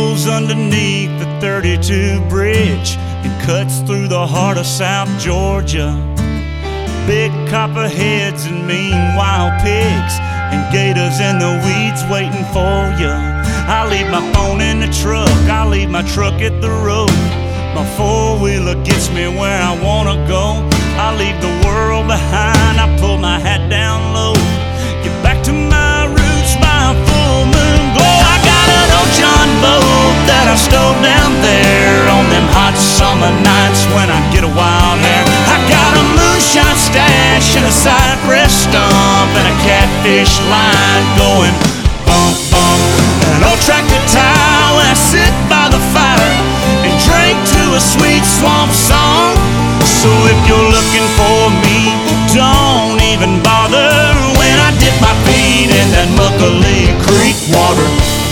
flows underneath the 32 bridge and cuts through the heart of South Georgia. Big copperheads and mean wild pigs and gators in the weeds waiting for you. I leave my phone in the truck, I leave my truck at the road. My four-wheeler gets me where I wanna go. I leave the world behind, I pull my hat down low. Get back to my roots by a full moon glow. I got an old John boat that I stole down there on them hot summer nights when I get a wild hair. I got a moonshine stash and a cypress stump and a catfish line going bump, bump. An old tractor tire when I sit by the fire and drink to a sweet swamp song. So if you're looking for me, don't even bother when I dip my feet in that Muckalee Creek water.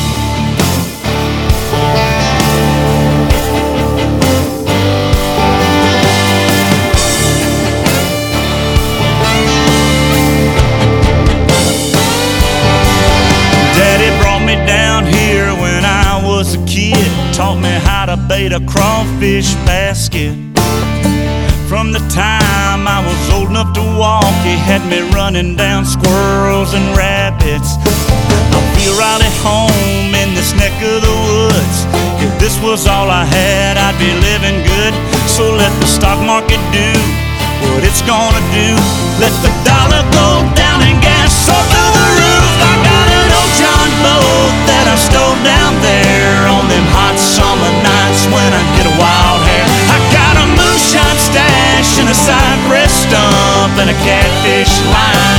Daddy brought me down here when I was a kid, taught me how to bait a crawfish basket. From the time I was old enough to walk, he had me running down squirrels and rabbits. I feel right at home in this neck of the woods. If this was all I had, I'd be living good. So let the stock market do what it's gonna do. Let the dollar go down and gas so through the roof. I got an old John boat that I stole down there on them hot summer nights when I get a wild hair. I got a moonshine stash and a cypress stump and a catfish line